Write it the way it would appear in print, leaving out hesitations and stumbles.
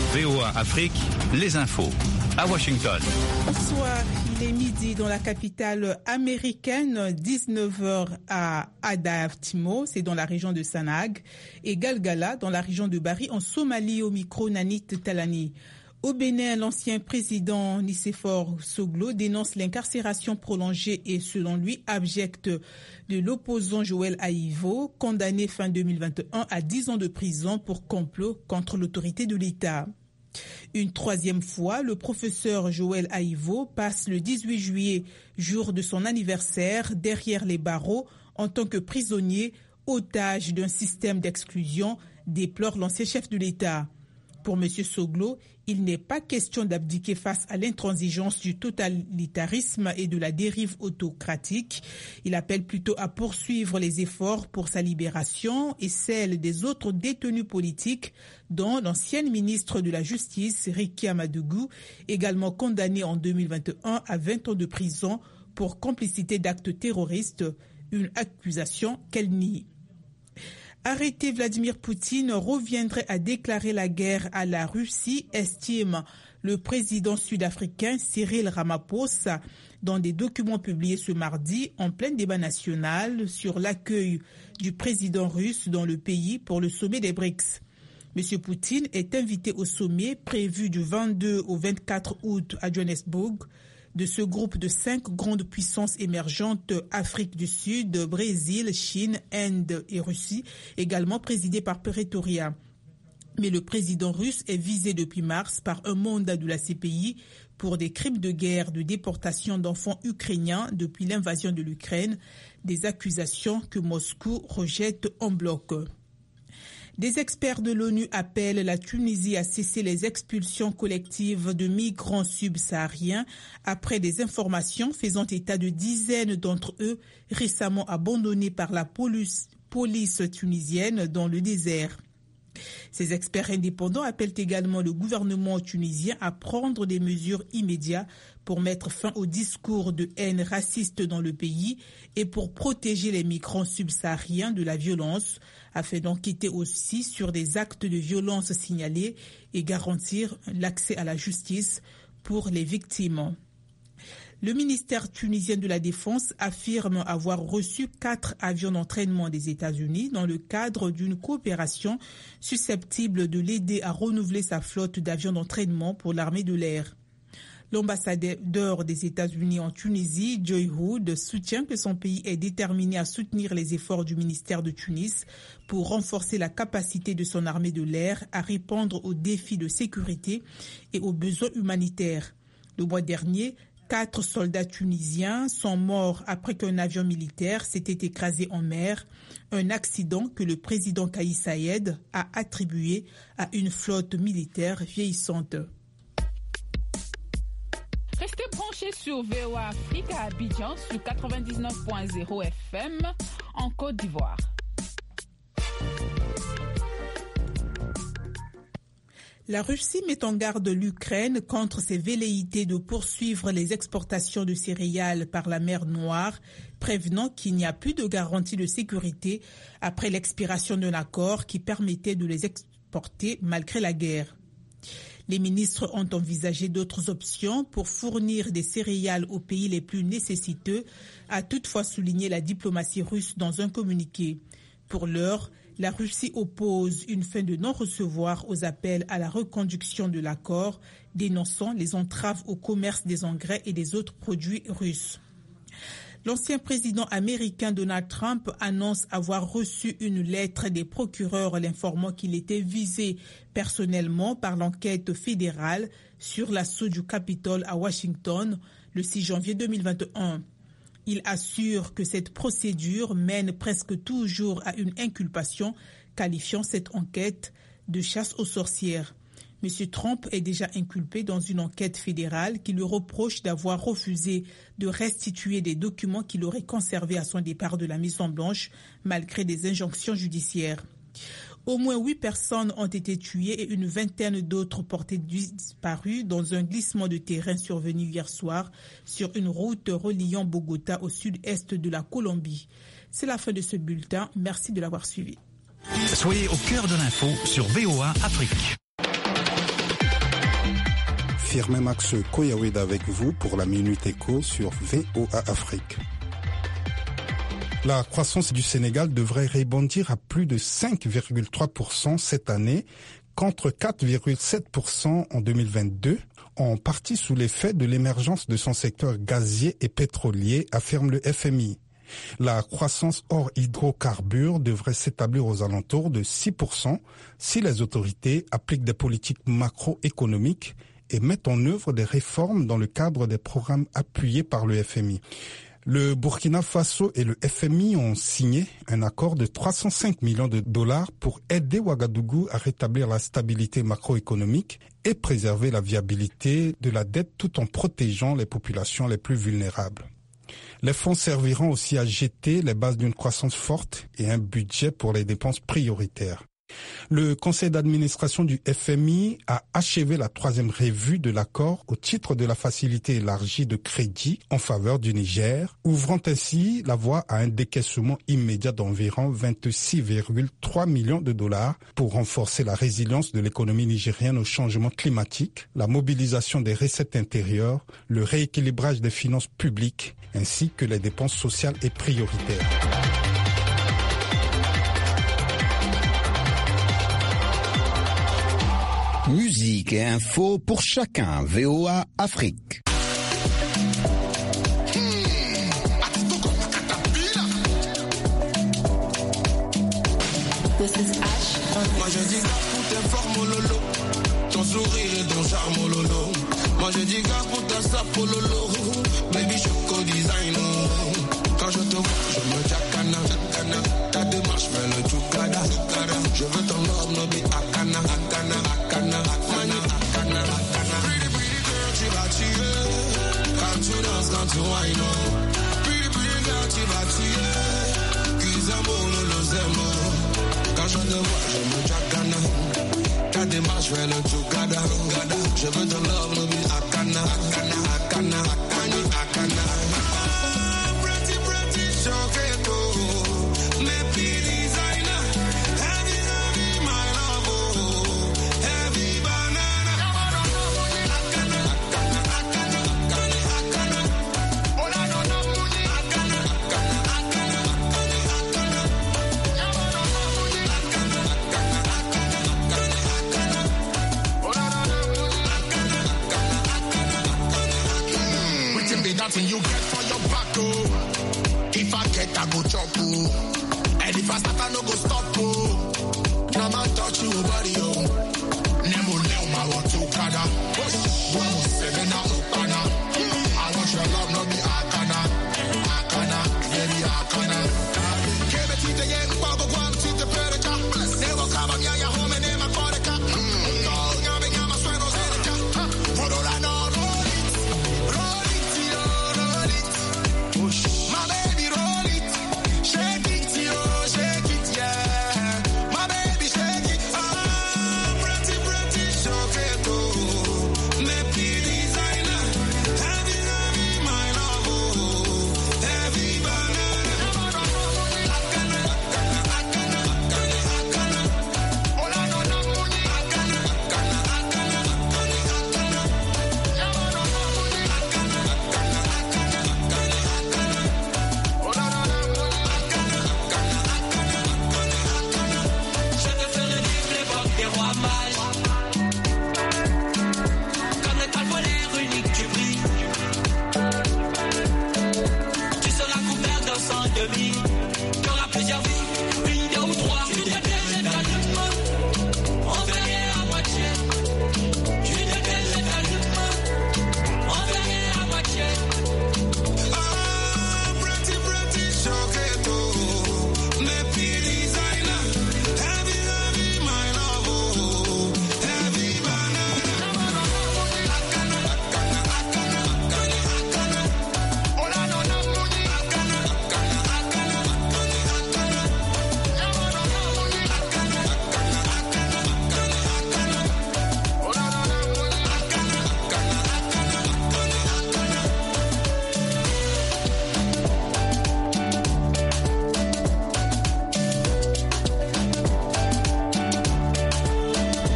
VOA Afrique, les infos. À Washington. Bonsoir, il est midi dans la capitale américaine, 19h à Adar-Timo, c'est dans la région de Sanag, et Galgala dans la région de Bari, en Somalie, au micro Nanit Talani. Au Bénin, l'ancien président Nicéphore Soglo dénonce l'incarcération prolongée et, selon lui, abjecte de l'opposant Joël Aïvo, condamné fin 2021 à 10 ans de prison pour complot contre l'autorité de l'État. Une troisième fois, le professeur Joël Aïvo passe le 18 juillet, jour de son anniversaire, derrière les barreaux en tant que prisonnier, otage d'un système d'exclusion, déplore l'ancien chef de l'État. Pour M. Soglo, il n'est pas question d'abdiquer face à l'intransigeance du totalitarisme et de la dérive autocratique. Il appelle plutôt à poursuivre les efforts pour sa libération et celle des autres détenus politiques, dont l'ancienne ministre de la Justice, Rikia Madougou, également condamnée en 2021 à 20 ans de prison pour complicité d'actes terroristes, une accusation qu'elle nie. Arrêter Vladimir Poutine reviendrait à déclarer la guerre à la Russie, estime le président sud-africain Cyril Ramaphosa dans des documents publiés ce mardi en plein débat national sur l'accueil du président russe dans le pays pour le sommet des BRICS. M. Poutine est invité au sommet prévu du 22 au 24 août à Johannesburg de ce groupe de 5 grandes puissances émergentes, Afrique du Sud, Brésil, Chine, Inde et Russie, également présidé par Pretoria. Mais le président russe est visé depuis mars par un mandat de la CPI pour des crimes de guerre, de déportation d'enfants ukrainiens depuis l'invasion de l'Ukraine, des accusations que Moscou rejette en bloc. Des experts de l'ONU appellent la Tunisie à cesser les expulsions collectives de migrants subsahariens après des informations faisant état de dizaines d'entre eux récemment abandonnés par la police tunisienne dans le désert. Ces experts indépendants appellent également le gouvernement tunisien à prendre des mesures immédiates pour mettre fin au discours de haine raciste dans le pays et pour protéger les migrants subsahariens de la violence, afin d'enquêter aussi sur des actes de violence signalés et garantir l'accès à la justice pour les victimes. Le ministère tunisien de la Défense affirme avoir reçu 4 avions d'entraînement des États-Unis dans le cadre d'une coopération susceptible de l'aider à renouveler sa flotte d'avions d'entraînement pour l'armée de l'air. L'ambassadeur des États-Unis en Tunisie, Joy Hood, soutient que son pays est déterminé à soutenir les efforts du ministère de Tunis pour renforcer la capacité de son armée de l'air à répondre aux défis de sécurité et aux besoins humanitaires. Le mois dernier, 4 soldats tunisiens sont morts après qu'un avion militaire s'était écrasé en mer, un accident que le président Kais Saied a attribué à une flotte militaire vieillissante. Restez branchés sur VOA Afrique à Abidjan sur 99.0 FM en Côte d'Ivoire. La Russie met en garde l'Ukraine contre ses velléités de poursuivre les exportations de céréales par la mer Noire, prévenant qu'il n'y a plus de garantie de sécurité après l'expiration d'un accord qui permettait de les exporter malgré la guerre. Les ministres ont envisagé d'autres options pour fournir des céréales aux pays les plus nécessiteux, a toutefois souligné la diplomatie russe dans un communiqué. Pour l'heure, la Russie oppose une fin de non-recevoir aux appels à la reconduction de l'accord, dénonçant les entraves au commerce des engrais et des autres produits russes. L'ancien président américain Donald Trump annonce avoir reçu une lettre des procureurs l'informant qu'il était visé personnellement par l'enquête fédérale sur l'assaut du Capitole à Washington le 6 janvier 2021. Il assure que cette procédure mène presque toujours à une inculpation, qualifiant cette enquête de chasse aux sorcières. M. Trump est déjà inculpé dans une enquête fédérale qui lui reproche d'avoir refusé de restituer des documents qu'il aurait conservés à son départ de la Maison-Blanche, malgré des injonctions judiciaires. Au moins 8 personnes ont été tuées et une vingtaine d'autres portées disparues dans un glissement de terrain survenu hier soir sur une route reliant Bogota au sud-est de la Colombie. C'est la fin de ce bulletin. Merci de l'avoir suivi. Soyez au cœur de l'info sur VOA Afrique. Firmin Max Koyaweda avec vous pour la Minute Éco sur VOA Afrique. La croissance du Sénégal devrait rebondir à plus de 5,3% cette année, contre 4,7% en 2022, en partie sous l'effet de l'émergence de son secteur gazier et pétrolier, affirme le FMI. La croissance hors hydrocarbures devrait s'établir aux alentours de 6% si les autorités appliquent des politiques macroéconomiques et mettent en œuvre des réformes dans le cadre des programmes appuyés par le FMI. Le Burkina Faso et le FMI ont signé un accord de 305 millions de dollars pour aider Ouagadougou à rétablir la stabilité macroéconomique et préserver la viabilité de la dette tout en protégeant les populations les plus vulnérables. Les fonds serviront aussi à jeter les bases d'une croissance forte et un budget pour les dépenses prioritaires. Le conseil d'administration du FMI a achevé la 3e revue de l'accord au titre de la facilité élargie de crédit en faveur du Niger, ouvrant ainsi la voie à un décaissement immédiat d'environ 26,3 millions de dollars pour renforcer la résilience de l'économie nigérienne au changement climatique, la mobilisation des recettes intérieures, le rééquilibrage des finances publiques ainsi que les dépenses sociales et prioritaires. Musique et info pour chacun. VOA Afrique. Moi je dis gars pour tes formes lolo, ton sourire et ton charme lolo. Moi je dis gars pour ta sape lolo, baby choco design. Quand je te vois je me jacana, ta démarche fait le chukada. Je veux ton love no be akana. Quand tu wine, pretty girl, tu vas tirer. Qu'ils aiment le zemo. Quand je te vois, je me jacana. Ta démarche fait le tout gada. Je veux ton love, no be akana. Pretty, choqueto. Mais puis designer. Heavy, my love. Heavy banana. Nothing you get for your back, oh. If I get, I go chop, oh. And if I start, I no go stop, oh. Now I touch you, body, oh. Nemo, Leo, my want to kada. 107 out,